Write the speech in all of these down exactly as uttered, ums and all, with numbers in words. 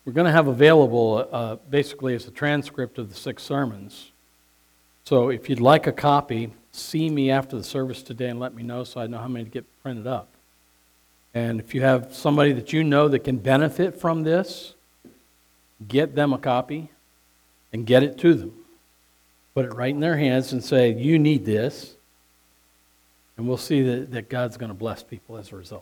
we're going to have available uh, basically as a transcript of the six sermons. So if you'd like a copy, see me after the service today and let me know so I know how many to get printed up. And if you have somebody that you know that can benefit from this, get them a copy and get it to them. Put it right in their hands and say, you need this. And we'll see that, that God's going to bless people as a result.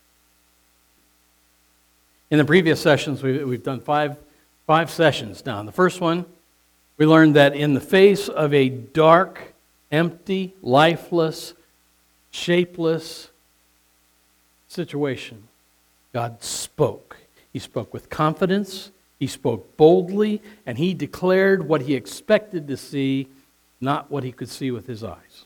In the previous sessions, we, we've done five, five sessions now. In the first one, we learned that in the face of a dark, empty, lifeless, shapeless situation, God spoke. He spoke with confidence, He spoke boldly, and He declared what He expected to see, not what He could see with His eyes.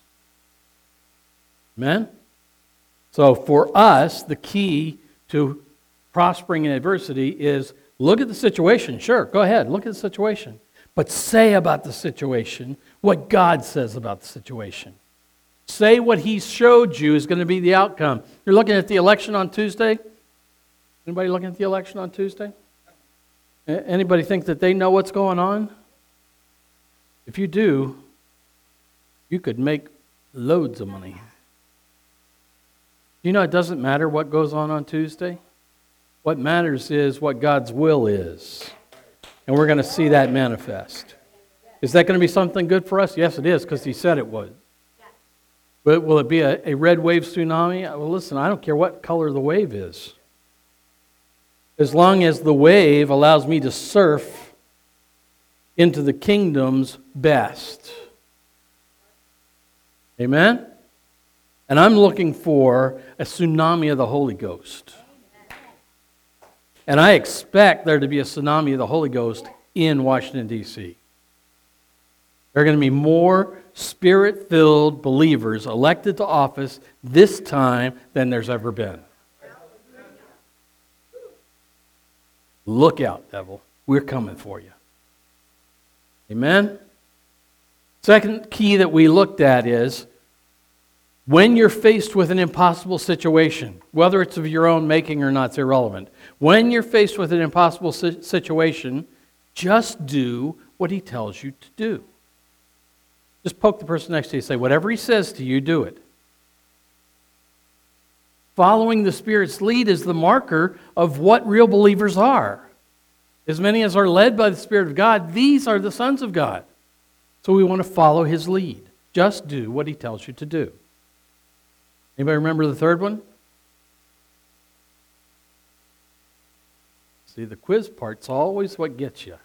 Amen? So for us, the key to prospering in adversity is look at the situation. Sure, go ahead, look at the situation. But say about the situation what God says about the situation. Say what He showed you is going to be the outcome. You're looking at the election on Tuesday? Anybody looking at the election on Tuesday? Anybody think that they know what's going on? If you do, you could make loads of money. You know, it doesn't matter what goes on on Tuesday. What matters is what God's will is. And we're going to see that manifest. Is that going to be something good for us? Yes, it is, because He said it would. But will it be a, a red wave tsunami? Well, listen, I don't care what color the wave is. As long as the wave allows me to surf into the kingdom's best. Amen? And I'm looking for a tsunami of the Holy Ghost. And I expect there to be a tsunami of the Holy Ghost in Washington, D C There are going to be more Spirit-filled believers elected to office this time than there's ever been. Look out, devil. We're coming for you. Amen? Second key that we looked at is when you're faced with an impossible situation, whether it's of your own making or not, it's irrelevant. When you're faced with an impossible situation, just do what He tells you to do. Just poke the person next to you and say, whatever He says to you, do it. Following the Spirit's lead is the marker of what real believers are. As many as are led by the Spirit of God, these are the sons of God. So we want to follow His lead. Just do what He tells you to do. Anybody remember the third one? See, the quiz part's always what gets you.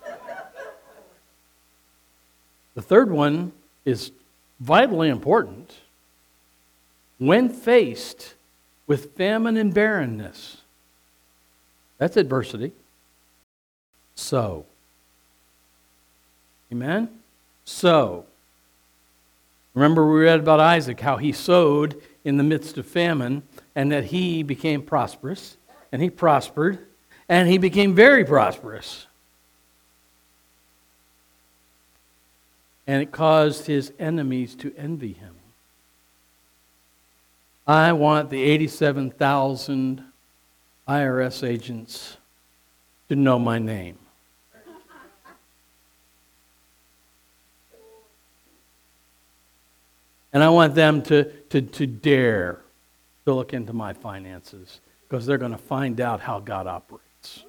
The third one is vitally important. When faced with famine and barrenness, that's adversity. Sow. Amen? Sow. Remember we read about Isaac, how he sowed in the midst of famine, and that he became prosperous, and he prospered, and he became very prosperous. And it caused his enemies to envy him. I want the eighty-seven thousand I R S agents to know my name. And I want them to, to, to dare to look into my finances, because they're going to find out how God operates.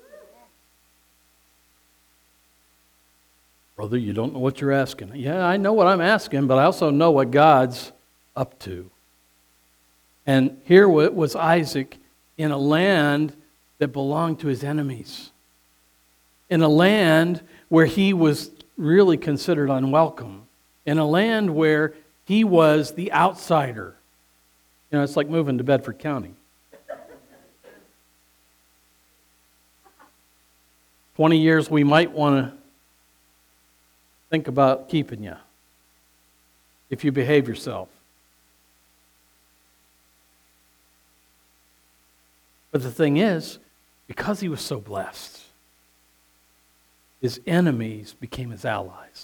Brother, you don't know what you're asking. Yeah, I know what I'm asking, but I also know what God's up to. And here was Isaac in a land that belonged to his enemies. In a land where he was really considered unwelcome. In a land where he was the outsider. You know, it's like moving to Bedford County. Twenty years we might want to think about keeping you if you behave yourself. But the thing is, because he was so blessed, his enemies became his allies.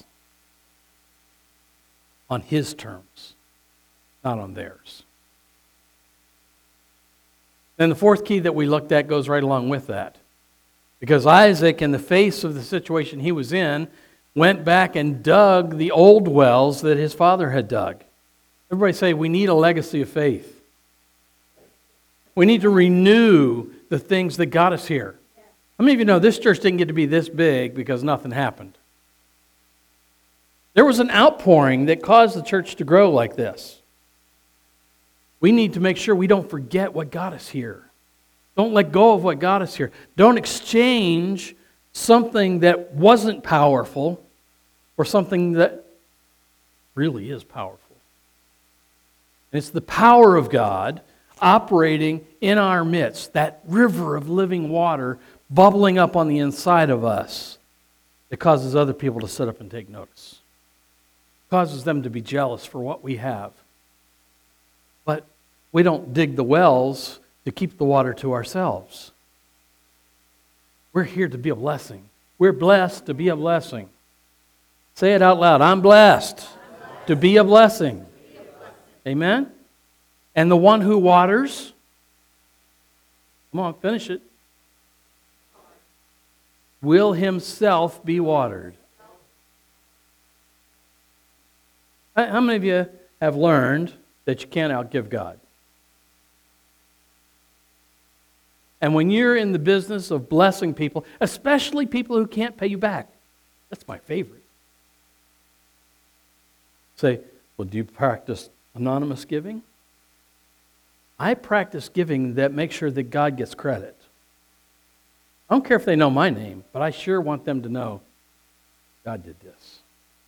On his terms, not on theirs. Then the fourth key that we looked at goes right along with that. Because Isaac, in the face of the situation he was in, went back and dug the old wells that his father had dug. Everybody say, we need a legacy of faith. We need to renew the things that got us here. How many of you know this church didn't get to be this big because nothing happened? There was an outpouring that caused the church to grow like this. We need to make sure we don't forget what got us here. Don't let go of what got us here. Don't exchange something that wasn't powerful for something that really is powerful. And it's the power of God operating in our midst, that river of living water bubbling up on the inside of us that causes other people to sit up and take notice. Causes them to be jealous for what we have. But we don't dig the wells to keep the water to ourselves. We're here to be a blessing. We're blessed to be a blessing. Say it out loud. I'm blessed, I'm blessed. To be a blessing. Be a blessing. Amen? And the one who waters, come on, finish it, will himself be watered. How many of you have learned that you can't outgive God? And when you're in the business of blessing people, especially people who can't pay you back, that's my favorite. Say, well, do you practice anonymous giving? I practice giving that makes sure that God gets credit. I don't care if they know my name, but I sure want them to know God did this.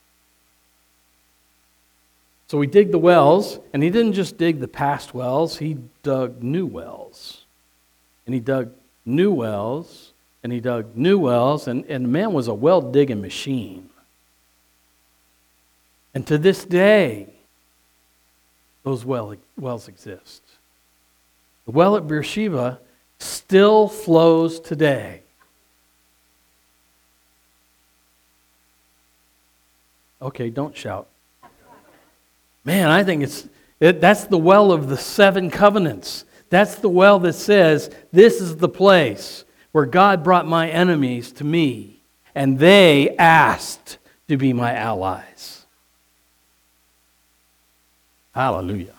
So we dig the wells, and he didn't just dig the past wells, he dug new wells. And he dug new wells, and he dug new wells, and, and the man was a well-digging machine. And to this day, those well, wells exist. The well at Beersheba still flows today. Okay, don't shout. Man, I think it's it, that's the well of the seven covenants. That's the well that says, this is the place where God brought my enemies to me, and they asked to be my allies. Hallelujah.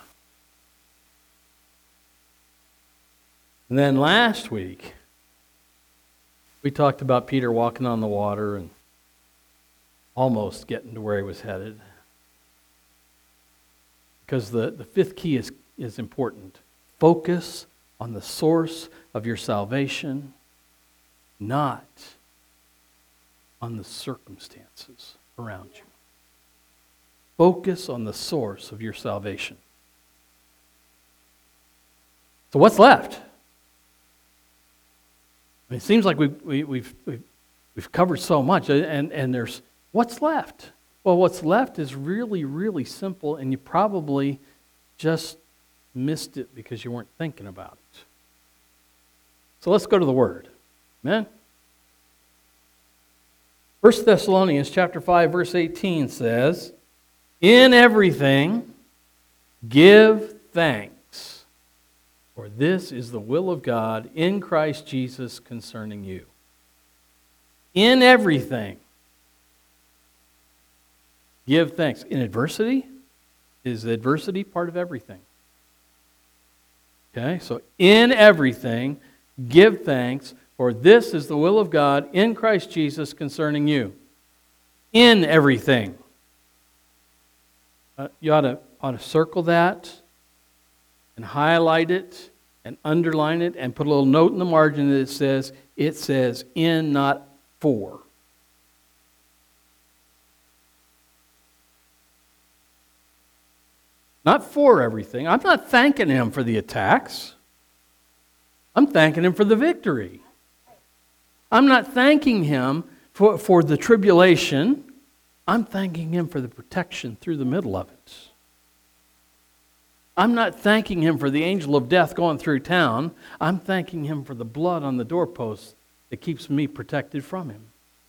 And then last week, we talked about Peter walking on the water and almost getting to where he was headed. Because the, the fifth key is, is important. Focus on the source of your salvation, not on the circumstances around you. Focus on the source of your salvation. So what's left? I mean, it seems like we've, we, we've, we've, we've covered so much, and, and there's, what's left? Well, what's left is really, really simple, and you probably just missed it because you weren't thinking about it. So let's go to the Word. Amen? First Thessalonians chapter five, verse eighteen says, in everything give thanks, for this is the will of God in Christ Jesus concerning you. In everything give thanks. In adversity? Is adversity part of everything? Okay, so in everything, give thanks, for this is the will of God in Christ Jesus concerning you. In everything. Uh, you ought to, ought to circle that and highlight it and underline it and put a little note in the margin that it says, it says in, not for. Not for everything. I'm not thanking him for the attacks. I'm thanking him for the victory. I'm not thanking him for, for the tribulation. I'm thanking him for the protection through the middle of it. I'm not thanking him for the angel of death going through town. I'm thanking him for the blood on the doorpost that keeps me protected from him.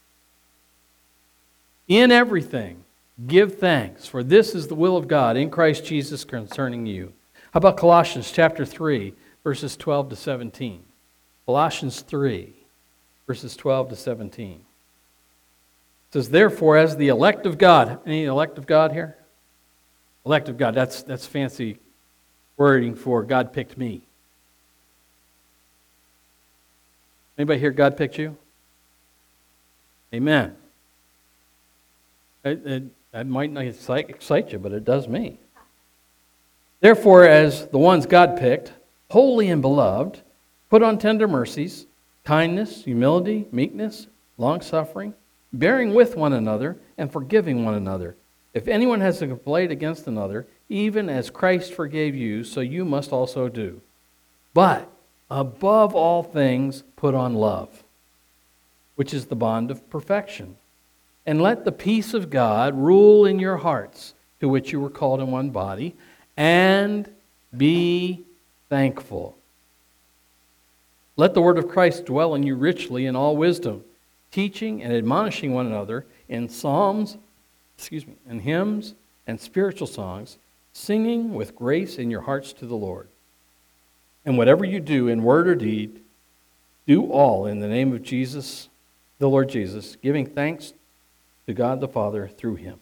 In everything, give thanks, for this is the will of God in Christ Jesus concerning you. How about Colossians chapter three, verses twelve to seventeen? Colossians three, verses twelve to seventeen. It says, therefore, as the elect of God, any elect of God here? Elect of God, that's, that's fancy wording for God picked me. Anybody here, God picked you? Amen. It, it, that might not excite, excite you, but it does me. Therefore, as the ones God picked, holy and beloved, put on tender mercies, kindness, humility, meekness, long-suffering, bearing with one another, and forgiving one another. If anyone has a complaint against another, even as Christ forgave you, so you must also do. But above all things, put on love, which is the bond of perfection. And let the peace of God rule in your hearts, to which you were called in one body, and be thankful. Let the word of Christ dwell in you richly in all wisdom, teaching and admonishing one another in psalms, excuse me, and hymns and spiritual songs, singing with grace in your hearts to the Lord. And whatever you do in word or deed, do all in the name of Jesus, the Lord Jesus, giving thanks to God the Father through him.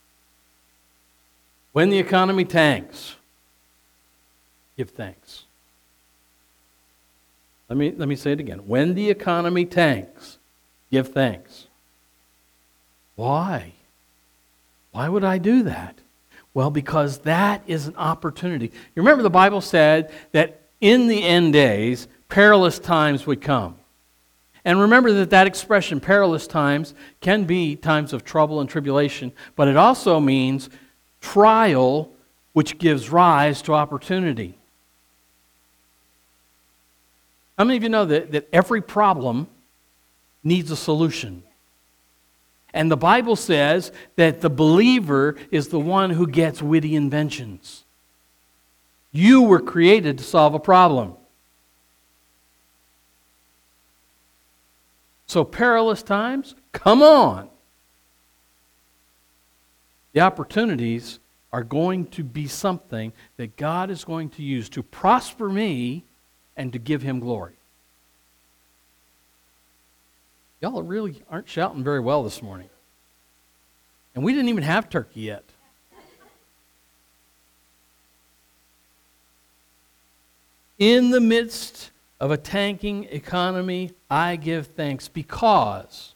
When the economy tanks, give thanks. Let me, let me say it again. When the economy tanks, give thanks. Why? Why would I do that? Well, because that is an opportunity. You remember the Bible said that in the end days, perilous times would come. And remember that that expression, perilous times, can be times of trouble and tribulation, but it also means trial, which gives rise to opportunity. How many of you know that, that every problem needs a solution? And the Bible says that the believer is the one who gets witty inventions. You were created to solve a problem. So perilous times, come on. The opportunities are going to be something that God is going to use to prosper me and to give him glory. Y'all really aren't shouting very well this morning. And we didn't even have turkey yet. In the midst of a tanking economy, I give thanks because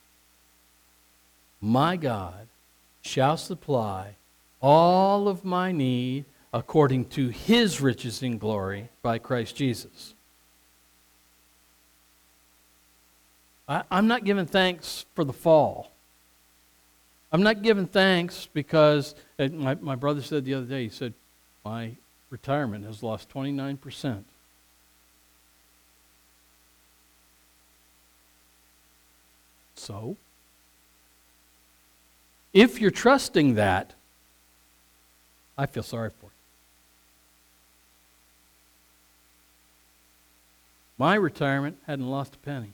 my God shall supply all of my need according to his riches in glory by Christ Jesus. I, I'm not giving thanks for the fall. I'm not giving thanks because, my, my brother said the other day, he said, my retirement has lost twenty-nine percent. So, if you're trusting that, I feel sorry for you. My retirement hadn't lost a penny.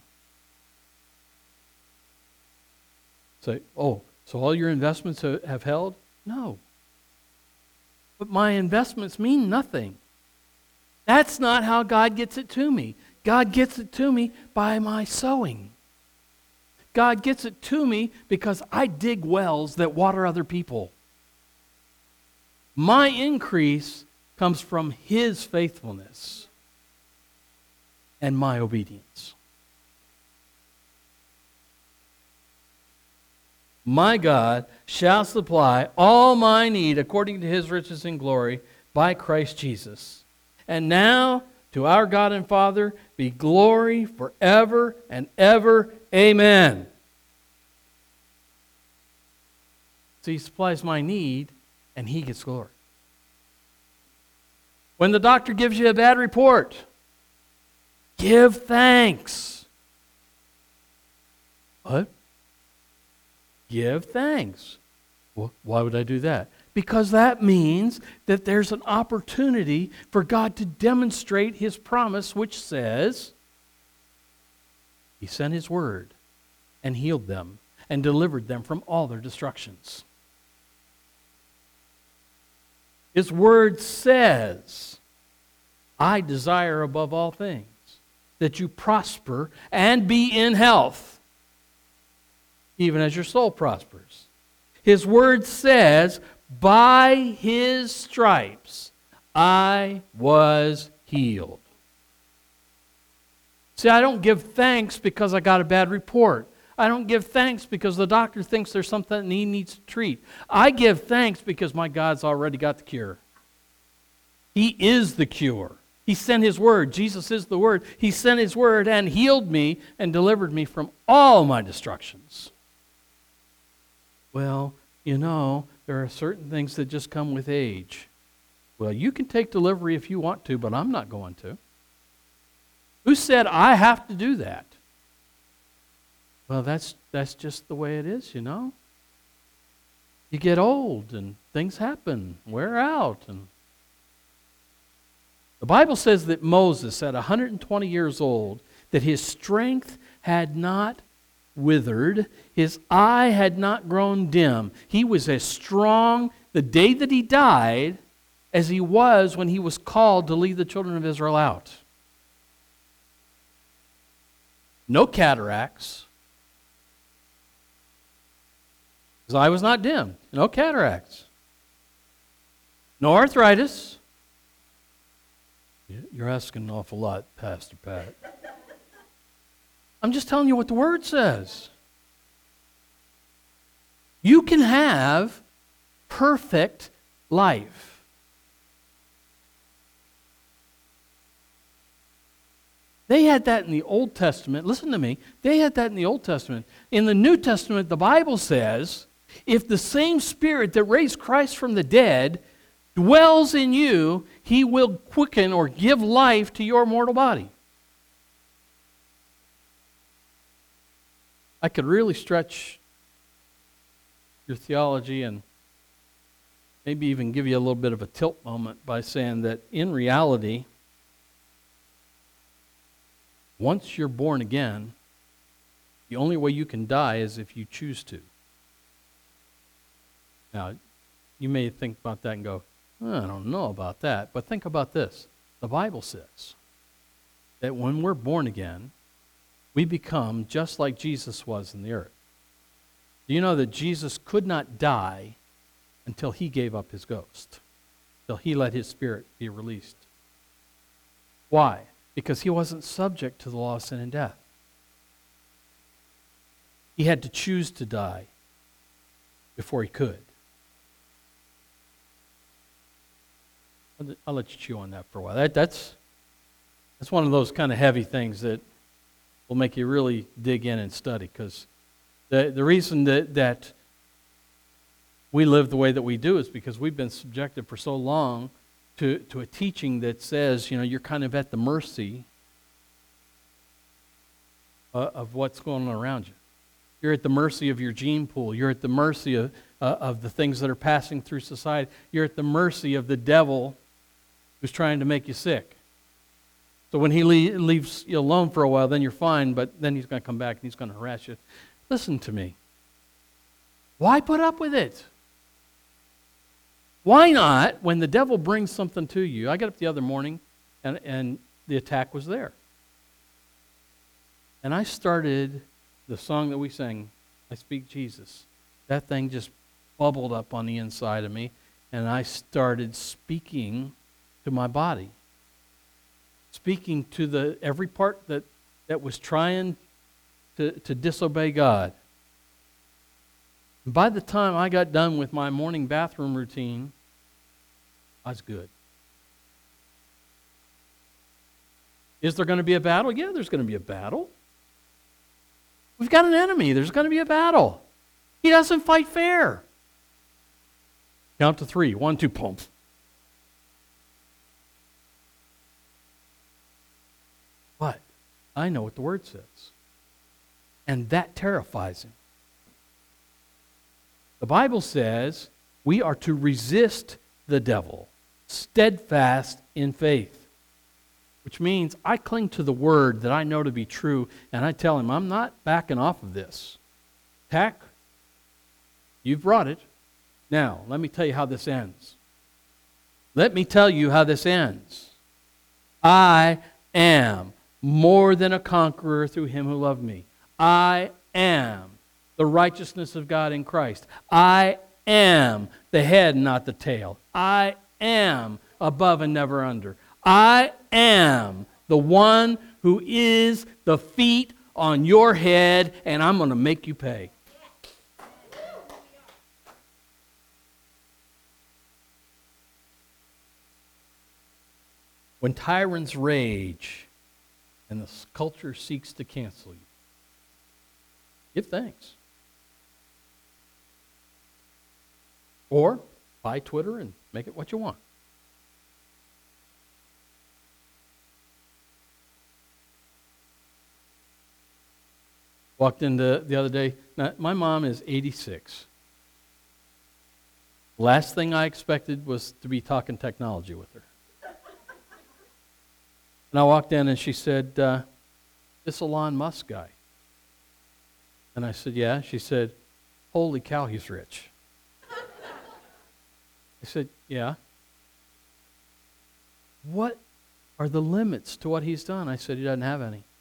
Say, oh, so all your investments have held? No. But my investments mean nothing. That's not how God gets it to me. God gets it to me by my sowing. God gets it to me because I dig wells that water other people. My increase comes from his faithfulness and my obedience. My God shall supply all my need according to his riches and glory by Christ Jesus. And now, to our God and Father, be glory forever and ever. Amen. So he supplies my need, and he gets glory. When the doctor gives you a bad report, give thanks. What? Give thanks. Well, why would I do that? Because that means that there's an opportunity for God to demonstrate his promise, which says, he sent his word and healed them and delivered them from all their destructions. His word says, I desire above all things that you prosper and be in health, even as your soul prospers. His word says, by his stripes I was healed. See, I don't give thanks because I got a bad report. I don't give thanks because the doctor thinks there's something he needs to treat. I give thanks because my God's already got the cure. He is the cure. He sent his word. Jesus is the word. He sent his word and healed me and delivered me from all my destructions. Well, you know, there are certain things that just come with age. Well, you can take delivery if you want to, but I'm not going to. Who said I have to do that? Well, that's that's just the way it is, you know. You get old and things happen, wear out. And the Bible says that Moses, at one hundred twenty years old, that his strength had not withered, his eye had not grown dim. He was as strong the day that he died as he was when he was called to lead the children of Israel out. No cataracts. His eye was not dim. No cataracts. No arthritis. You're asking an awful lot, Pastor Pat. I'm just telling you what the Word says. You can have perfect life. They had that in the Old Testament. Listen to me. They had that in the Old Testament. In the New Testament, the Bible says, if the same Spirit that raised Christ from the dead dwells in you, He will quicken or give life to your mortal body. I could really stretch your theology and maybe even give you a little bit of a tilt moment by saying that in reality, once you're born again, the only way you can die is if you choose to. Now, you may think about that and go, oh, I don't know about that. But think about this. The Bible says that when we're born again, we become just like Jesus was in the earth. Do you know that Jesus could not die until He gave up His ghost, until He let His Spirit be released? Why? Because He wasn't subject to the law of sin and death. He had to choose to die before He could. I'll let you chew on that for a while. That, that's, that's one of those kind of heavy things that will make you really dig in and study, because the, the reason that, that we live the way that we do is because we've been subjected for so long to, to a teaching that says, you know, you're kind of at the mercy uh, of what's going on around you. You're at the mercy of your gene pool. You're at the mercy of, uh, of the things that are passing through society. You're at the mercy of the devil who's trying to make you sick. So when he le- leaves you alone for a while, then you're fine, but then he's going to come back and he's going to harass you. Listen to me. Why put up with it? Why not, when the devil brings something to you? I got up the other morning and, and the attack was there. And I started the song that we sang, I Speak Jesus. That thing just bubbled up on the inside of me, and I started speaking to my body. Speaking to the every part that, that was trying to, to disobey God. And by the time I got done with my morning bathroom routine, I was good. Is there going to be a battle? Yeah, there's going to be a battle. We've got an enemy. There's going to be a battle. He doesn't fight fair. Count to three. One, two, pump. But I know what the Word says. And that terrifies him. The Bible says we are to resist the devil, steadfast in faith. Which means I cling to the Word that I know to be true, and I tell him, I'm not backing off of this. Tack, you've brought it. Now, let me tell you how this ends. Let me tell you how this ends. I am more than a conqueror through Him who loved me. I am the righteousness of God in Christ. I am the head, not the tail. I am above and never under. I am the one who is the feet on your head, and I'm going to make you pay. When tyrants rage and the culture seeks to cancel you, give thanks. Or buy Twitter and make it what you want. Walked into the other day. Now, my mom is eighty-six. Last thing I expected was to be talking technology with her. And I walked in and she said, uh, this Elon Musk guy. And I said, yeah. She said, holy cow, he's rich. I said, yeah. What are the limits to what he's done? I said, he doesn't have any.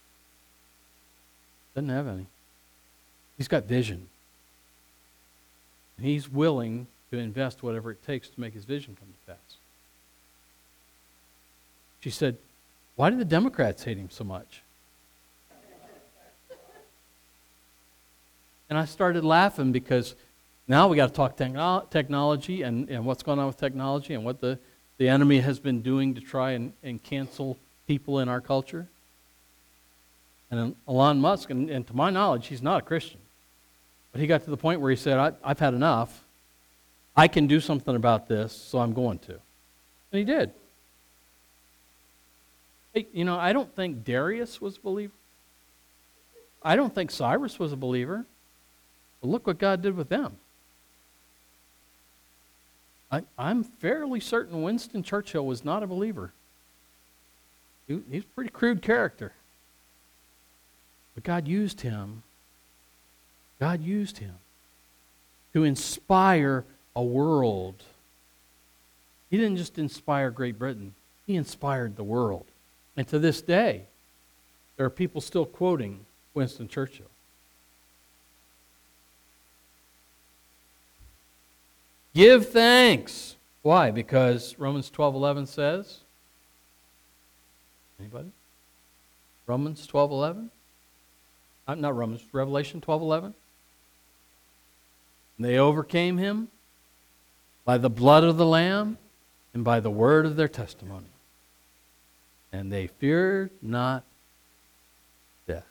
Doesn't have any. He's got vision. And he's willing to invest whatever it takes to make his vision come to pass. She said, why do the Democrats hate him so much? And I started laughing because now we got to talk techno- technology and, and what's going on with technology and what the, the enemy has been doing to try and, and cancel people in our culture. And Elon Musk, and, and to my knowledge, he's not a Christian. But he got to the point where he said, I, I've had enough. I can do something about this, so I'm going to. And he did. Hey, you know, I don't think Darius was a believer. I don't think Cyrus was a believer. But look what God did with them. I, I'm fairly certain Winston Churchill was not a believer. He, he's a pretty crude character. But God used him. God used him to inspire a world. He didn't just inspire Great Britain. He inspired the world. And to this day, there are people still quoting Winston Churchill. Give thanks. Why? Because Romans twelve eleven says, anybody? Romans twelve eleven? Uh, not Romans, Revelation twelve eleven. They overcame him by the blood of the Lamb and by the word of their testimony. And they feared not death.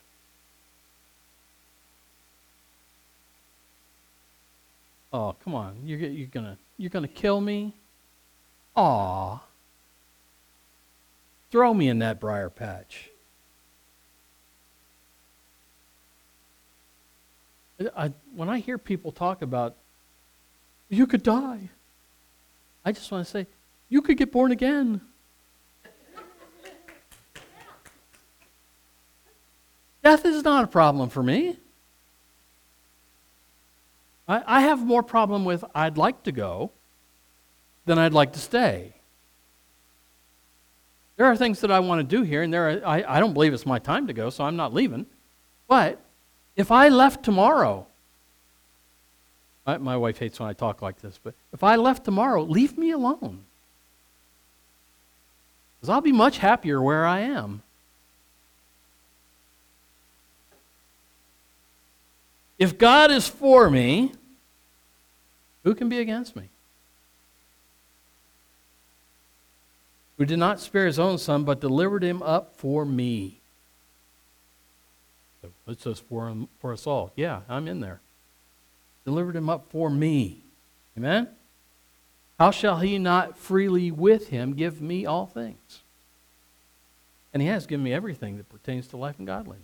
Oh, come on. You're, you're gonna you're gonna kill me? Aw. Throw me in that briar patch. I, when I hear people talk about, you could die, I just want to say, you could get born again. Death is not a problem for me. I, I have more problem with I'd like to go than I'd like to stay. There are things that I want to do here, and there are, I, I don't believe it's my time to go, so I'm not leaving. But if I left tomorrow, my, my wife hates when I talk like this, but if I left tomorrow, leave me alone. Because I'll be much happier where I am. If God is for me, who can be against me? Who did not spare his own son, but delivered him up for me. So it says for, him, for us all. Yeah, I'm in there. Delivered him up for me. Amen? How shall he not freely with him give me all things? And he has given me everything that pertains to life and godliness.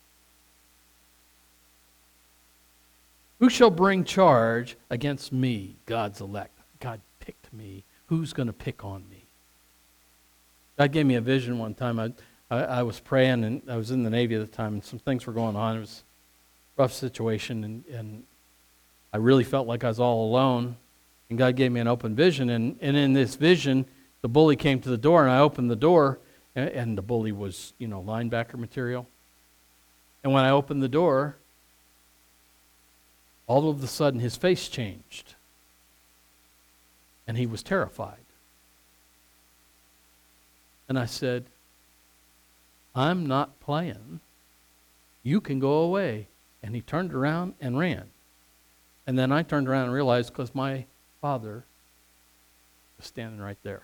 Who shall bring charge against me, God's elect? God picked me. Who's going to pick on me? God gave me a vision one time. I, I, I was praying, and I was in the Navy at the time, and some things were going on. It was a rough situation, and, and I really felt like I was all alone. And God gave me an open vision, and, and in this vision, the bully came to the door, and I opened the door, and, and the bully was, you know, linebacker material. And when I opened the door, All of a sudden, his face changed, and he was terrified. And I said, I'm not playing. You can go away. And he turned around and ran. And then I turned around and realized because my father was standing right there.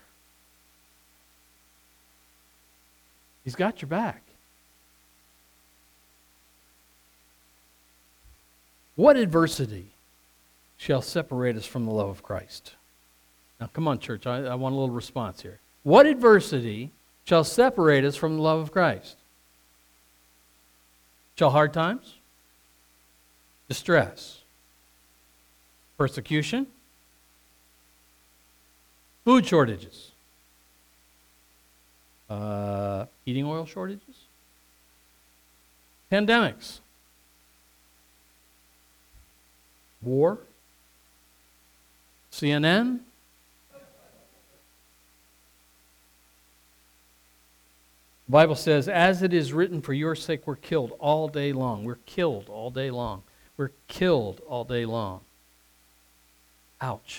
He's got your back. What adversity shall separate us from the love of Christ? Now, come on, church. I, I want a little response here. What adversity shall separate us from the love of Christ? Shall hard times? Distress? Persecution? Food shortages? Uh, heating oil shortages? Pandemics? War? C N N? The Bible says, as it is written, for your sake we're killed all day long. We're killed all day long. We're killed all day long. Ouch.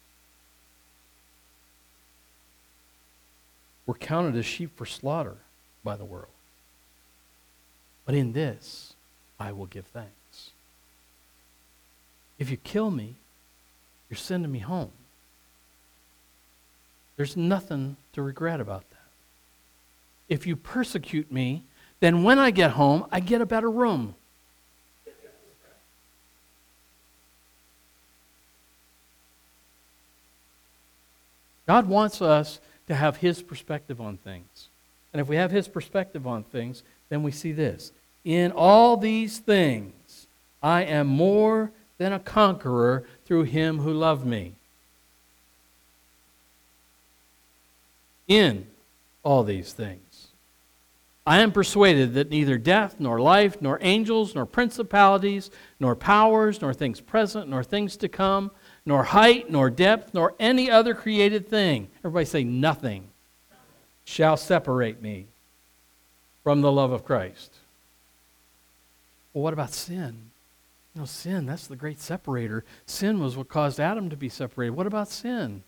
We're counted as sheep for slaughter by the world. But in this, I will give thanks. If you kill me, you're sending me home. There's nothing to regret about that. If you persecute me, then when I get home, I get a better room. God wants us to have His perspective on things. And if we have His perspective on things, then we see this. In all these things, I am more than a conqueror through Him who loved me. In all these things. I am persuaded that neither death, nor life, nor angels, nor principalities, nor powers, nor things present, nor things to come, nor height, nor depth, nor any other created thing. Everybody say, nothing shall separate me from the love of Christ. Well, what about sin? You know, sin, that's the great separator. Sin was what caused Adam to be separated. What about sin?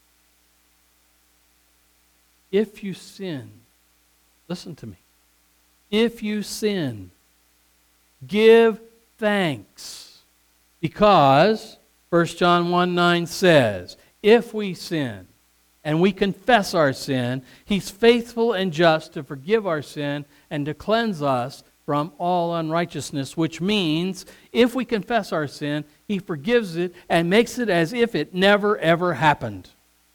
If you sin, listen to me. If you sin, give thanks, because First John one nine says, if we sin and we confess our sin, He's faithful and just to forgive our sin and to cleanse us from all unrighteousness, which means if we confess our sin, He forgives it and makes it as if it never ever happened.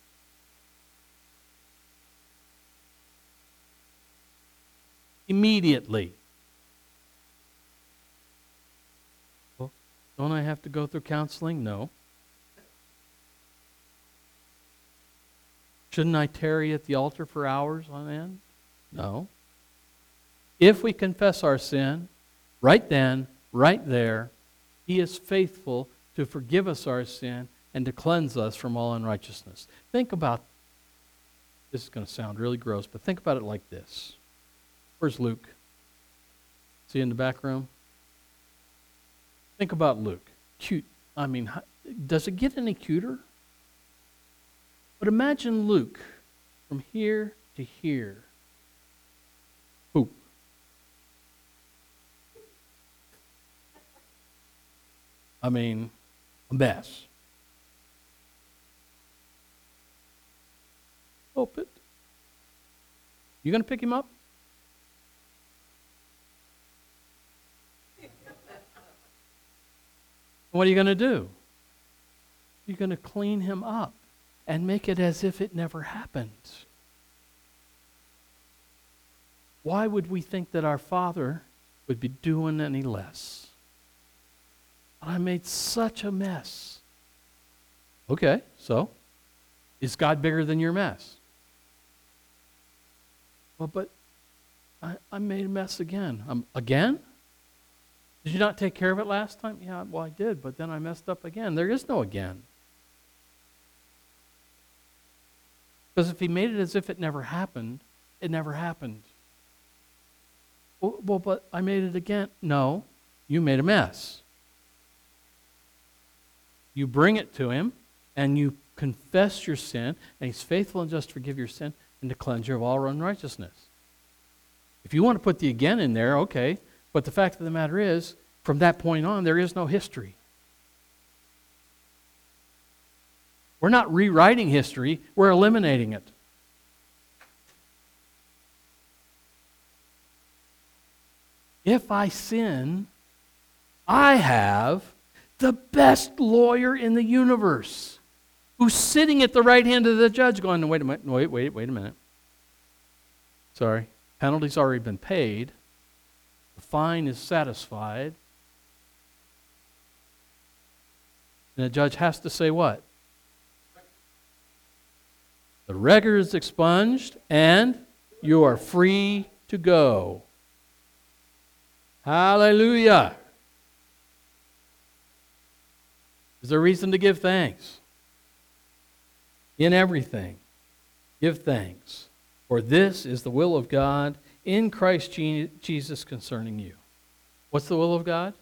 Immediately. Well, don't I have to go through counseling? No. Shouldn't I tarry at the altar for hours on end? No. If we confess our sin, right then, right there, He is faithful to forgive us our sin and to cleanse us from all unrighteousness. Think about, this is going to sound really gross, but think about it like this. Where's Luke? Is he in the back room? Think about Luke. Cute. I mean, does it get any cuter? But imagine Luke from here to here. Poop. I mean, a mess. Hope it. You going to pick him up? What are you going to do? You're going to clean him up and make it as if it never happened. Why would we think that our Father would be doing any less? I made such a mess. Okay, so is God bigger than your mess? Well, but I, I made a mess again. Um, again? Did you not take care of it last time? Yeah, well, I did, but then I messed up again. There is no again. Because if He made it as if it never happened, it never happened. Well, well, but I made it again. No, you made a mess. You bring it to him, and you confess your sin, and he's faithful and just to forgive your sin and to cleanse you of all unrighteousness. If you want to put the again in there, okay, but the fact of the matter is, from that point on, there is no history. We're not rewriting history, we're eliminating it. If I sin, I have the best lawyer in the universe who's sitting at the right hand of the judge going, no, wait a minute, wait, wait, wait a minute. Sorry, penalty's already been paid. The fine is satisfied. And the judge has to say what? The record is expunged and you are free to go. Hallelujah. Is there reason to give thanks? In everything, give thanks. For this is the will of God in Christ Jesus concerning you. What's the will of God?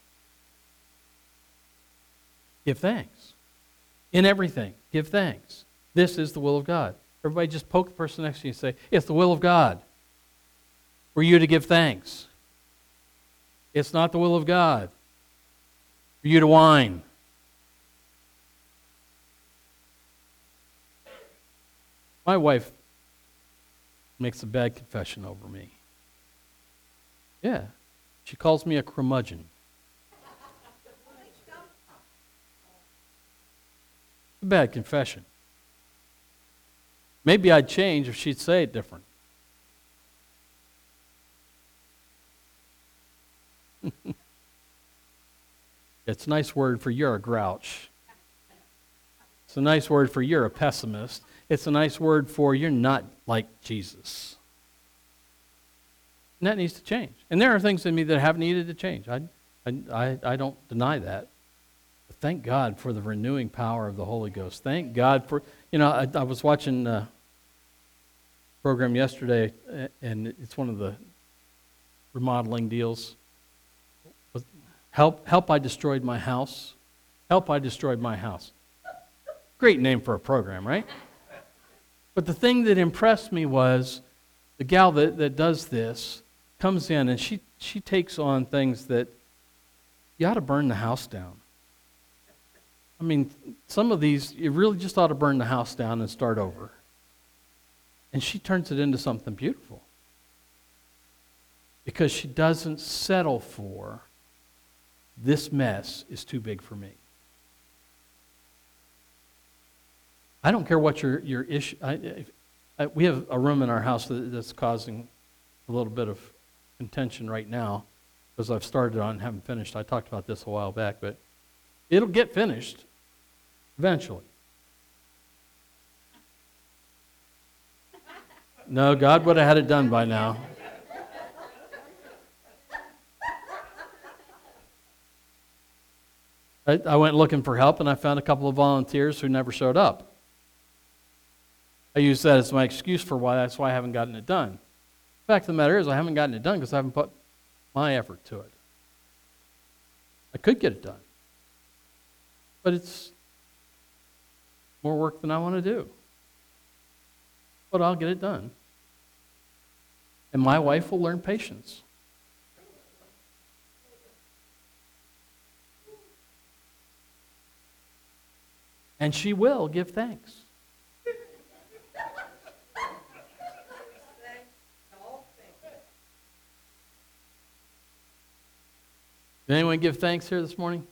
Give thanks. In everything, give thanks. This is the will of God. Everybody just poke the person next to you and say, it's the will of God for you to give thanks. It's not the will of God for you to whine. My wife makes a bad confession over me. Yeah. She calls me a curmudgeon. A bad confession. Maybe I'd change if she'd say it different. It's a nice word for you're a grouch. It's a nice word for you're a pessimist. It's a nice word for you're not like Jesus. And that needs to change. And there are things in me that have needed to change. I, I, I don't deny that. But thank God for the renewing power of the Holy Ghost. Thank God for, you know, I, I was watching a program yesterday, and it's one of the remodeling deals. Help, help, I destroyed my house. Help, I destroyed my house. Great name for a program, right? But the thing that impressed me was the gal that, that does this comes in and she, she takes on things that you ought to burn the house down. I mean, some of these, you really just ought to burn the house down and start over. And she turns it into something beautiful. Because she doesn't settle for, this mess is too big for me. I don't care what your, your issue, I, if, I, we have a room in our house that, that's causing a little bit of contention right now, because I've started on and haven't finished. I talked about this a while back, but it'll get finished eventually. No, God would have had it done by now. I, I went looking for help, and I found a couple of volunteers who never showed up. I use that as my excuse for why that's why I haven't gotten it done. The fact of the matter is I haven't gotten it done because I haven't put my effort to it. I could get it done. But it's more work than I want to do. But I'll get it done. And my wife will learn patience. And she will give thanks. Did anyone give thanks here this morning?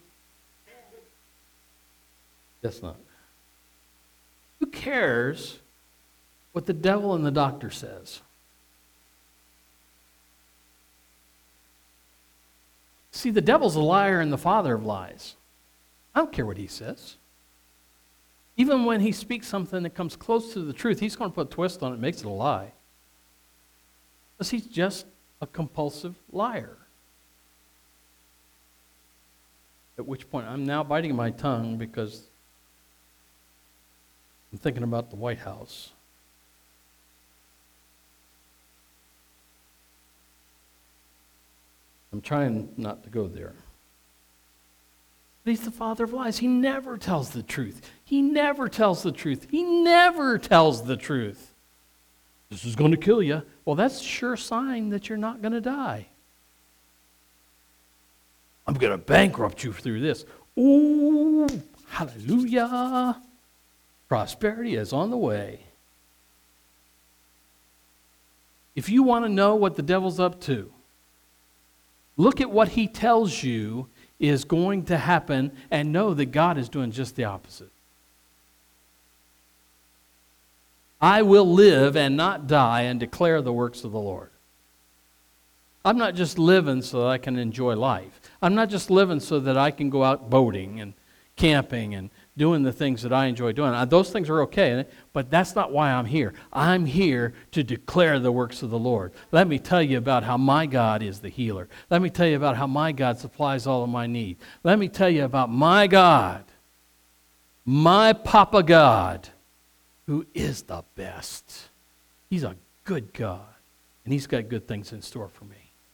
Guess not. Who cares what the devil and the doctor says? See, the devil's a liar and the father of lies. I don't care what he says. Even when he speaks something that comes close to the truth, he's going to put a twist on it and makes it a lie. Because he's just a compulsive liar. At which point, I'm now biting my tongue because I'm thinking about the White House. I'm trying not to go there. But he's the father of lies. He never tells the truth. He never tells the truth. He never tells the truth. This is going to kill you. Well, that's a sure sign that you're not going to die. I'm going to bankrupt you through this. Ooh, hallelujah. Prosperity is on the way. If you want to know what the devil's up to, look at what he tells you is going to happen and know that God is doing just the opposite. I will live and not die and declare the works of the Lord. I'm not just living so that I can enjoy life. I'm not just living so that I can go out boating and camping and doing the things that I enjoy doing. Those things are okay, but that's not why I'm here. I'm here to declare the works of the Lord. Let me tell you about how my God is the healer. Let me tell you about how my God supplies all of my need. Let me tell you about my God, my Papa God, who is the best. He's a good God, and He's got good things in store for me.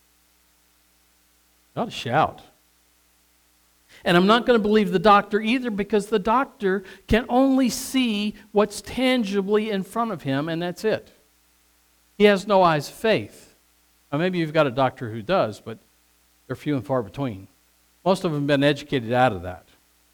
I ought to shout. And I'm not going to believe the doctor either, because the doctor can only see what's tangibly in front of him, and that's it. He has no eyes of faith. Now, maybe you've got a doctor who does, but they're few and far between. Most of them have been educated out of that.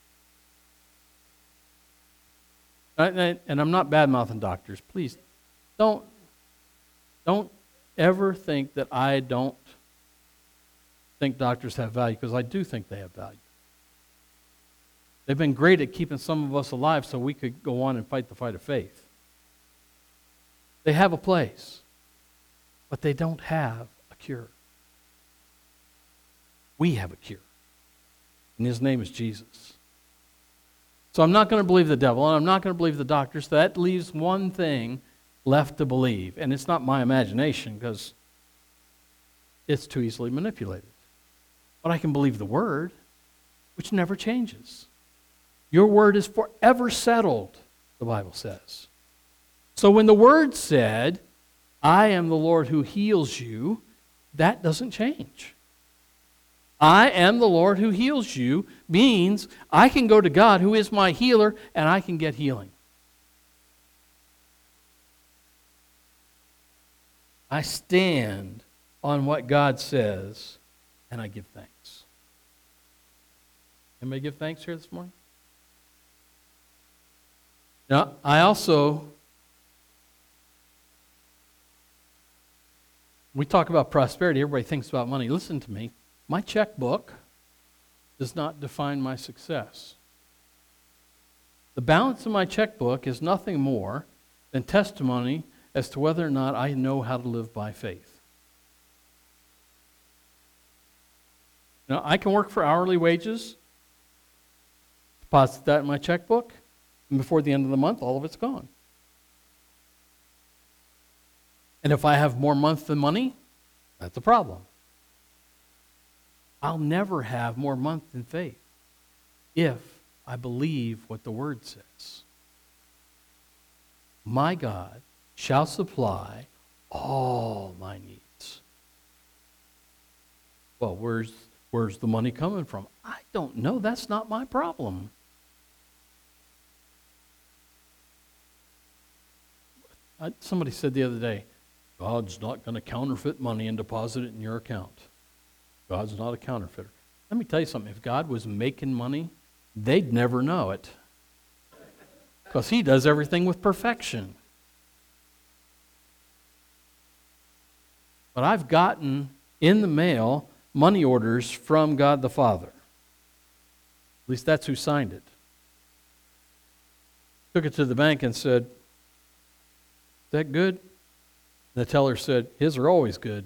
And I'm not bad-mouthing doctors. Please, don't, don't ever think that I don't think doctors have value, because I do think they have value. They've been great at keeping some of us alive so we could go on and fight the fight of faith. They have a place, but they don't have a cure. We have a cure, and His name is Jesus. So I'm not going to believe the devil, and I'm not going to believe the doctors. That leaves one thing left to believe, and it's not my imagination, because it's too easily manipulated. But I can believe the Word, which never changes. Your word is forever settled, the Bible says. So when the Word said, I am the Lord who heals you, that doesn't change. I am the Lord who heals you means I can go to God, who is my healer, and I can get healing. I stand on what God says, and I give thanks. Anybody give thanks here this morning? Now, I also, we talk about prosperity, everybody thinks about money. Listen to me. My checkbook does not define my success. The balance of my checkbook is nothing more than testimony as to whether or not I know how to live by faith. Now, I can work for hourly wages, deposit that in my checkbook, and before the end of the month, all of it's gone. And if I have more month than money, that's a problem. I'll never have more month than faith if I believe what the Word says. My God shall supply all my needs. Well, where's, where's the money coming from? I don't know. That's not my problem. I, somebody said the other day, God's not going to counterfeit money and deposit it in your account. God's not a counterfeiter. Let me tell you something. If God was making money, they'd never know it, because He does everything with perfection. But I've gotten in the mail money orders from God the Father. At least that's who signed it. Took it to the bank and said, is that good? And the teller said, his are always good.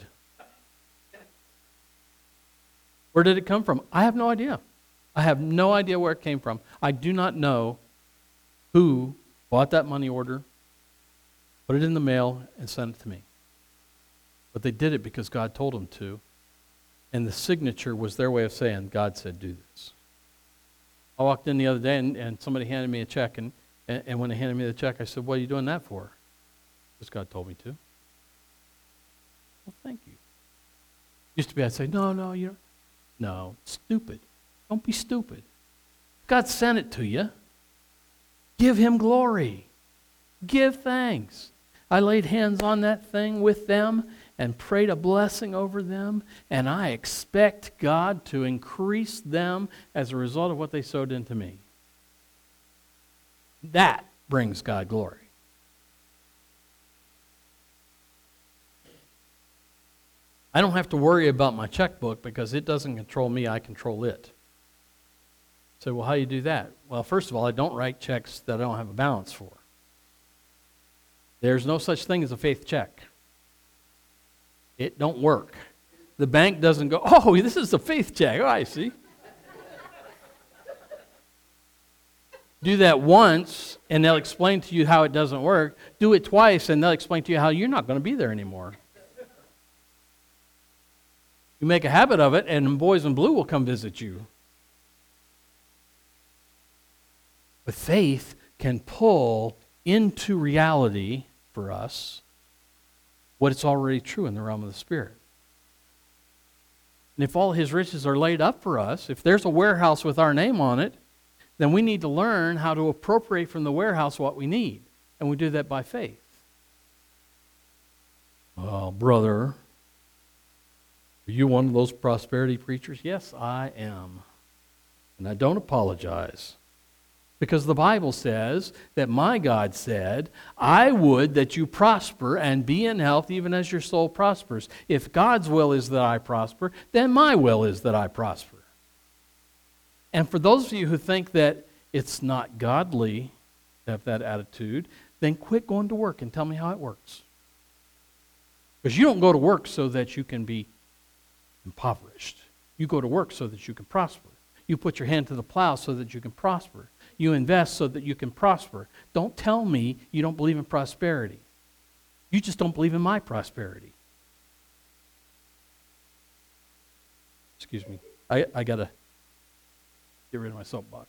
Where did it come from? I have no idea. I have no idea where it came from. I do not know who bought that money order, put it in the mail, and sent it to me. But they did it because God told them to, and the signature was their way of saying, God said, do this. I walked in the other day, and, and somebody handed me a check, and, and, and when they handed me the check, I said, what are you doing that for? Because God told me to. Well, thank you. Used to be, I'd say, no, no, you don't. No, stupid. Don't be stupid. God sent it to you. Give him glory. Give thanks. I laid hands on that thing with them and prayed a blessing over them, and I expect God to increase them as a result of what they sowed into me. That brings God glory. I don't have to worry about my checkbook because it doesn't control me, I control it. So, well, how do you do that? Well, first of all, I don't write checks that I don't have a balance for. There's no such thing as a faith check. It don't work. The bank doesn't go, oh, this is a faith check. Oh, I see. Do that once, and they'll explain to you how it doesn't work. Do it twice, and they'll explain to you how you're not going to be there anymore. You make a habit of it, and Boys in Blue will come visit you. But faith can pull into reality for us what it's already true in the realm of the Spirit. And if all his riches are laid up for us, if there's a warehouse with our name on it, then we need to learn how to appropriate from the warehouse what we need. And we do that by faith. Oh, brother, are you one of those prosperity preachers? Yes, I am. And I don't apologize. Because the Bible says that my God said, I would that you prosper and be in health even as your soul prospers. If God's will is that I prosper, then my will is that I prosper. And for those of you who think that it's not godly to have that attitude, then quit going to work and tell me how it works. Because you don't go to work so that you can be impoverished. You go to work so that you can prosper. You put your hand to the plow so that you can prosper. You invest so that you can prosper. Don't tell me you don't believe in prosperity. You just don't believe in my prosperity. Excuse me. I, I got to get rid of my soapbox.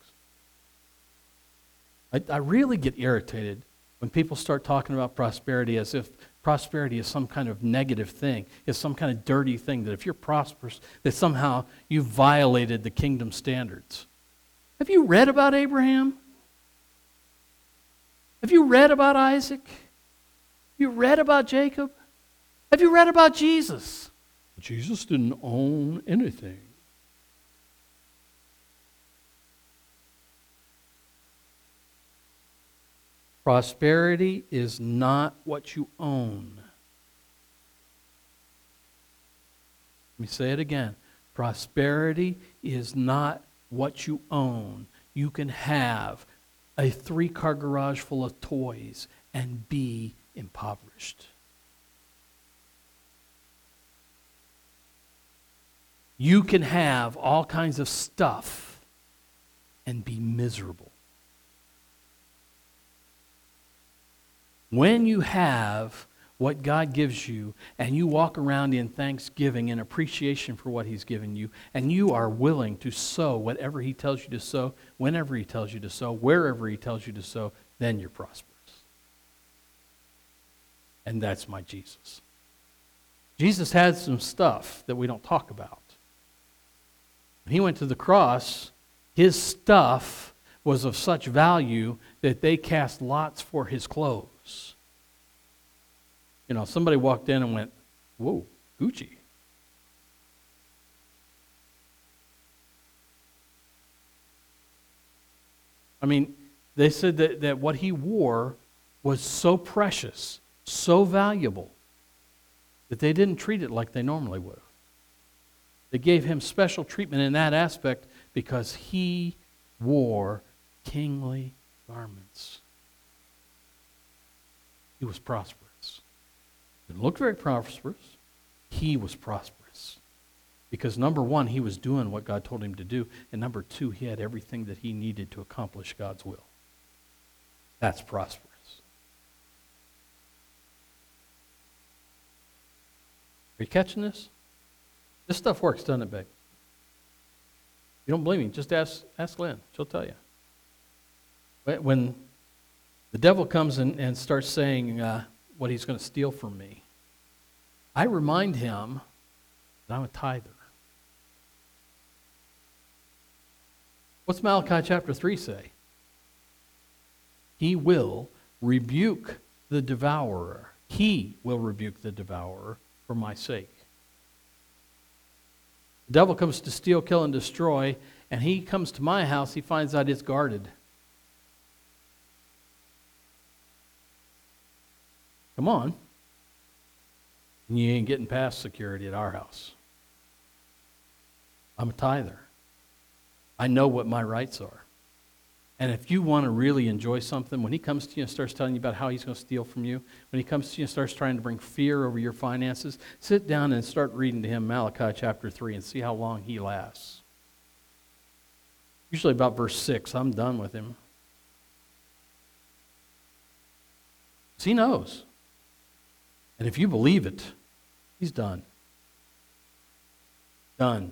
I, I really get irritated when people start talking about prosperity as if prosperity is some kind of negative thing, is some kind of dirty thing, that if you're prosperous, that somehow you've violated the kingdom standards. Have you read about Abraham? Have you read about Isaac? Have you read about Jacob? Have you read about Jesus? Jesus didn't own anything. Prosperity is not what you own. Let me say it again. Prosperity is not what you own. You can have a three-car garage full of toys and be impoverished. You can have all kinds of stuff and be miserable. When you have what God gives you, and you walk around in thanksgiving and appreciation for what He's given you, and you are willing to sow whatever He tells you to sow, whenever He tells you to sow, wherever He tells you to sow, then you're prosperous. And that's my Jesus. Jesus had some stuff that we don't talk about. When He went to the cross, His stuff was of such value that they cast lots for His clothes. You know, somebody walked in and went, whoa, Gucci. I mean, they said that, that what he wore was so precious, so valuable, that they didn't treat it like they normally would have. They gave him special treatment in that aspect because he wore kingly garments. He was prosperous. Didn't look very prosperous. He was prosperous. Because number one, he was doing what God told him to do. And number two, he had everything that he needed to accomplish God's will. That's prosperous. Are you catching this? This stuff works, doesn't it, babe? You don't believe me? Just ask, ask Lynn. She'll tell you. When the devil comes and, and starts saying uh, what he's going to steal from me, I remind him that I'm a tither. What's Malachi chapter three say? He will rebuke the devourer. He will rebuke the devourer for my sake. The devil comes to steal, kill, and destroy, and he comes to my house, he finds out it's guarded. Come on. And you ain't getting past security at our house. I'm a tither. I know what my rights are. And if you want to really enjoy something, when he comes to you and starts telling you about how he's going to steal from you, when he comes to you and starts trying to bring fear over your finances, sit down and start reading to him Malachi chapter three and see how long he lasts. Usually about verse six, I'm done with him. He knows. And if you believe it, he's done. Done.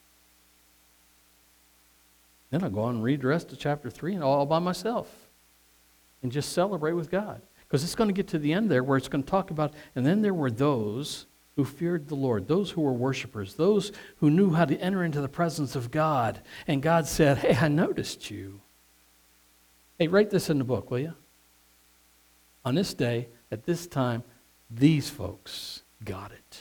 Then I'll go on and read the rest of chapter three and all by myself and just celebrate with God. Because it's going to get to the end there where it's going to talk about, and then there were those who feared the Lord, those who were worshipers, those who knew how to enter into the presence of God. And God said, hey, I noticed you. Hey, write this in the book, will you? On this day, at this time, these folks got it.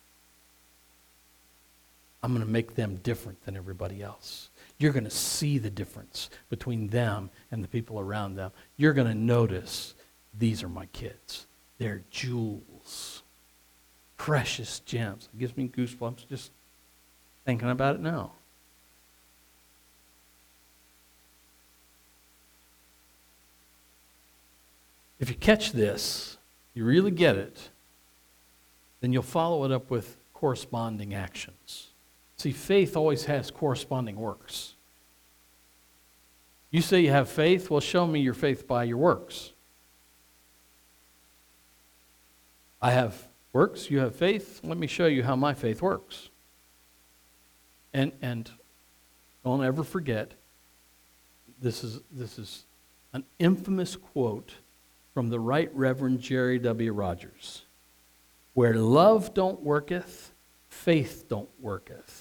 I'm going to make them different than everybody else. You're going to see the difference between them and the people around them. You're going to notice, these are my kids. They're jewels. Precious gems. It gives me goosebumps just thinking about it now. If you catch this, you really get it, then you'll follow it up with corresponding actions. See, faith always has corresponding works. You say you have faith, well, show me your faith by your works. I have works, you have faith, let me show you how my faith works. And and don't ever forget, this is this is an infamous quote from the Right Reverend Jerry W. Rogers. Where love don't worketh, faith don't worketh.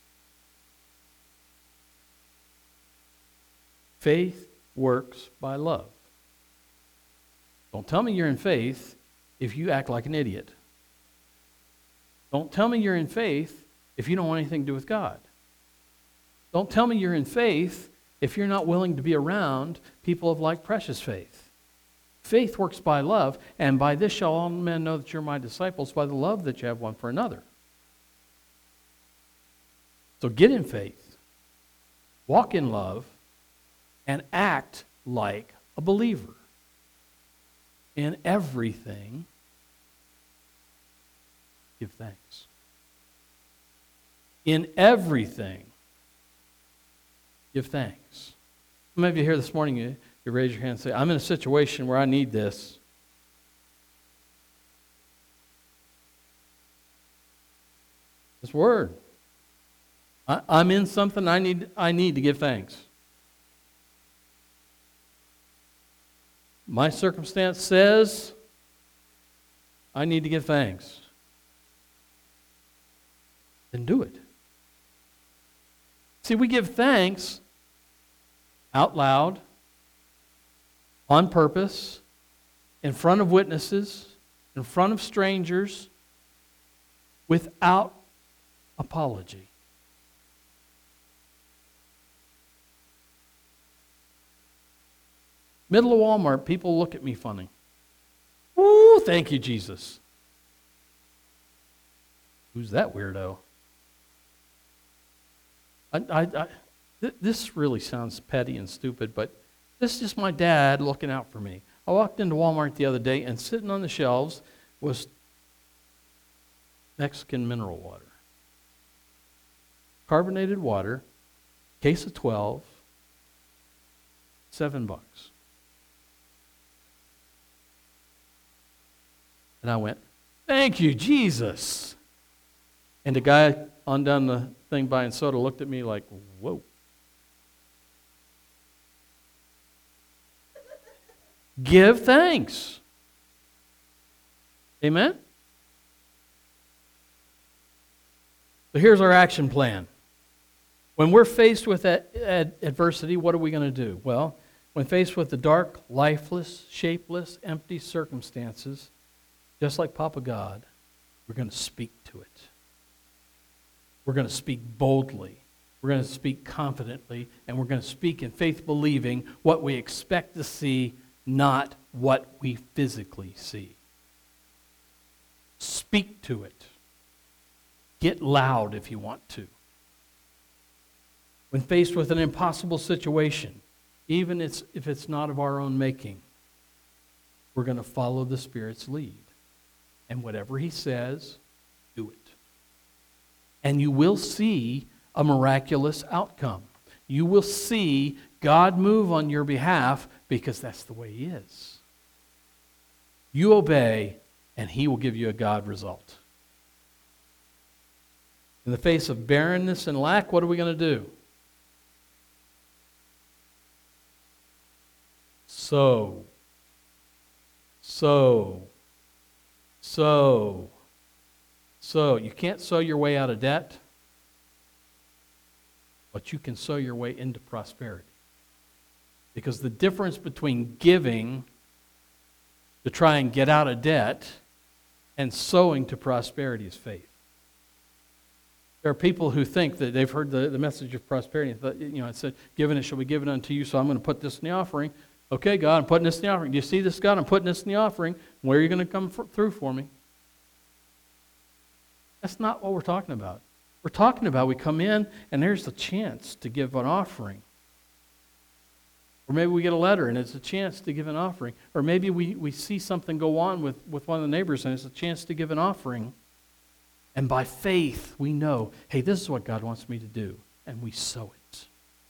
Faith works by love. Don't tell me you're in faith if you act like an idiot. Don't tell me you're in faith if you don't want anything to do with God. Don't tell me you're in faith if you're not willing to be around people of like precious faith. Faith works by love, and by this shall all men know that you're my disciples, by the love that you have one for another. So get in faith, walk in love, and act like a believer. In everything, give thanks. In everything, give thanks. Some of you here this morning, you, you raise your hand and say, I'm in a situation where I need this. This word. I, I'm in something I need, I need to give thanks. My circumstance says I need to give thanks. Then do it. See, we give thanks out loud, on purpose, in front of witnesses, in front of strangers, without apology. Middle of Walmart, people look at me funny. Ooh, thank you, Jesus. Who's that weirdo? I, I, I, th- this really sounds petty and stupid, but this is just my dad looking out for me. I walked into Walmart the other day, and sitting on the shelves was Mexican mineral water. Carbonated water, case of twelve, seven bucks. And I went, thank you, Jesus. And the guy on down the thing buying soda looked at me like, whoa. Give thanks. Amen? So here's our action plan. When we're faced with that ad- adversity, what are we going to do? Well, when faced with the dark, lifeless, shapeless, empty circumstances, just like Papa God, we're going to speak to it. We're going to speak boldly. We're going to speak confidently, and we're going to speak in faith, believing what we expect to see, not what we physically see. Speak to it. Get loud if you want to. When faced with an impossible situation, even if it's not of our own making, we're going to follow the Spirit's lead. And whatever He says, do it. And you will see a miraculous outcome. You will see God move on your behalf because that's the way He is. You obey, and He will give you a God result. In the face of barrenness and lack, what are we going to do? Sow. Sow. Sow. Sow. You can't sow your way out of debt, but you can sow your way into prosperity. Because the difference between giving to try and get out of debt and sowing to prosperity is faith. There are people who think that they've heard the, the message of prosperity. And thought, you know, it said, given it shall be given unto you, so I'm going to put this in the offering. Okay, God, I'm putting this in the offering. Do you see this, God? I'm putting this in the offering. Where are you going to come for, through for me? That's not what we're talking about. We're talking about we come in and there's a chance to give an offering. Or maybe we get a letter and it's a chance to give an offering. Or maybe we, we see something go on with, with one of the neighbors and it's a chance to give an offering. And by faith, we know, hey, this is what God wants me to do. And we sow it.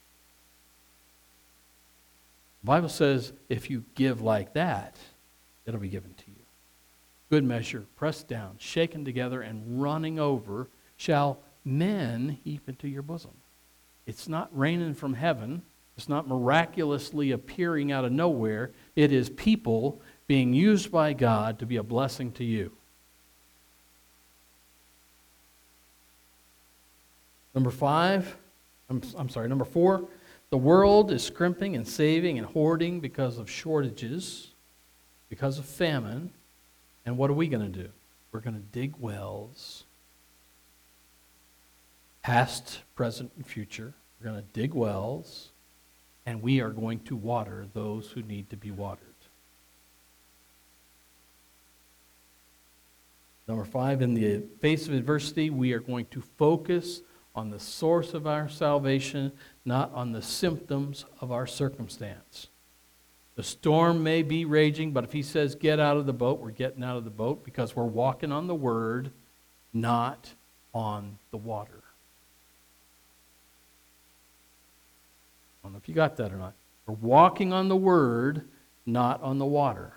The Bible says if you give like that, it'll be given to you. Good measure, pressed down, shaken together, and running over, shall men heap into your bosom. It's not raining from heaven. It's not miraculously appearing out of nowhere. It is people being used by God to be a blessing to you. Number five, I'm, I'm sorry, number four, the world is scrimping and saving and hoarding because of shortages, because of famine. And what are we going to do? We're going to dig wells, past, present, and future. We're going to dig wells, and we are going to water those who need to be watered. Number five, in the face of adversity, we are going to focus on the source of our salvation, not on the symptoms of our circumstance. The storm may be raging, but if He says get out of the boat, we're getting out of the boat because we're walking on the Word, not on the water. I don't know if you got that or not. We're walking on the Word, not on the water.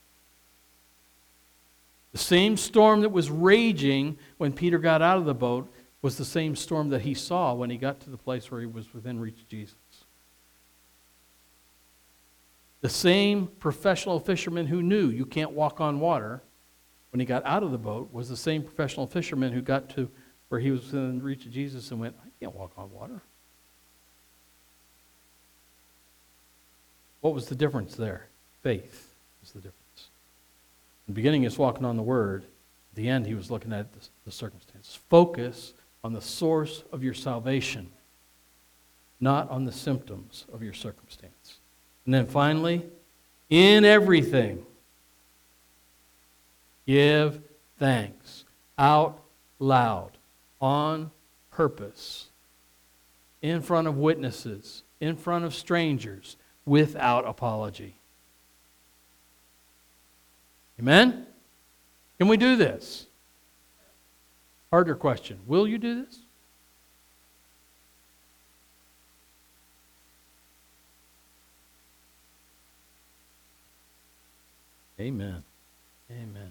The same storm that was raging when Peter got out of the boat was the same storm that he saw when he got to the place where he was within reach of Jesus. The same professional fisherman who knew you can't walk on water when he got out of the boat was the same professional fisherman who got to where he was within reach of Jesus and went, I can't walk on water. What was the difference there? Faith is the difference. In the beginning, he was walking on the Word. At the end, he was looking at the, the circumstances. Focus on the source of your salvation, not on the symptoms of your circumstance. And then finally, in everything, give thanks out loud, on purpose, in front of witnesses, in front of strangers, without apology. Amen? Can we do this? Harder question. Will you do this? Amen. Amen.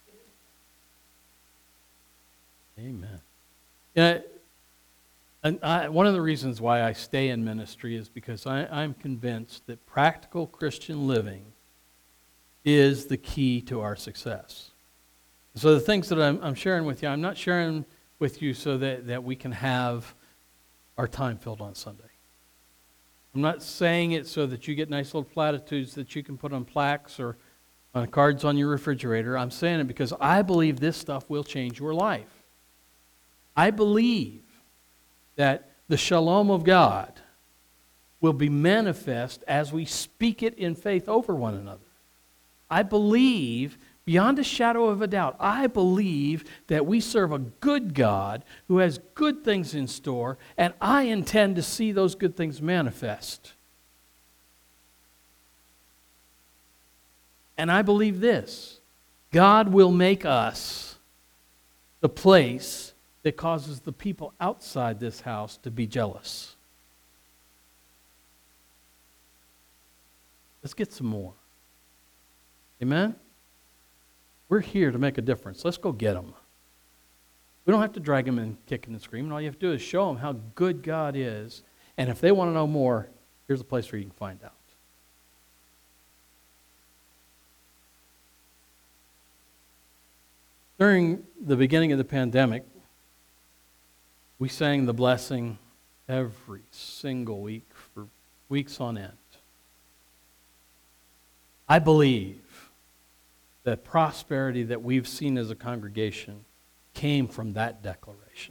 Amen. Yeah, and I, one of the reasons why I stay in ministry is because I, I'm convinced that practical Christian living is the key to our success. So the things that I'm, I'm sharing with you, I'm not sharing with you so that, that we can have are time-filled on Sunday. I'm not saying it so that you get nice little platitudes that you can put on plaques or on cards on your refrigerator. I'm saying it because I believe this stuff will change your life. I believe that the shalom of God will be manifest as we speak it in faith over one another. I believe, beyond a shadow of a doubt, I believe that we serve a good God who has good things in store, and I intend to see those good things manifest. And I believe this: God will make us the place that causes the people outside this house to be jealous. Let's get some more. Amen? We're here to make a difference. Let's go get them. We don't have to drag them in kicking and screaming. All you have to do is show them how good God is. And if they want to know more, here's a place where you can find out. During the beginning of the pandemic, we sang the blessing every single week for weeks on end. I believe that prosperity that we've seen as a congregation came from that declaration.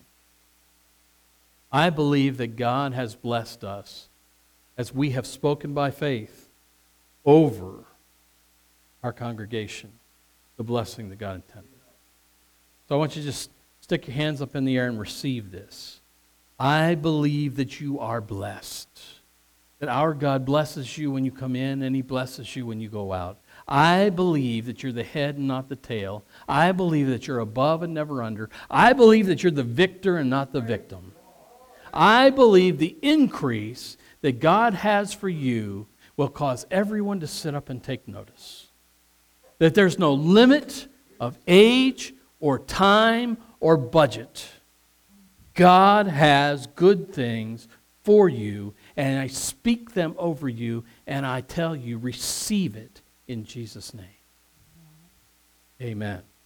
I believe that God has blessed us as we have spoken by faith over our congregation, the blessing that God intended. So I want you to just stick your hands up in the air and receive this. I believe that you are blessed. That our God blesses you when you come in and He blesses you when you go out. I believe that you're the head and not the tail. I believe that you're above and never under. I believe that you're the victor and not the victim. I believe the increase that God has for you will cause everyone to sit up and take notice. That there's no limit of age or time or budget. God has good things for you, and I speak them over you, and I tell you, receive it in Jesus' name. Amen.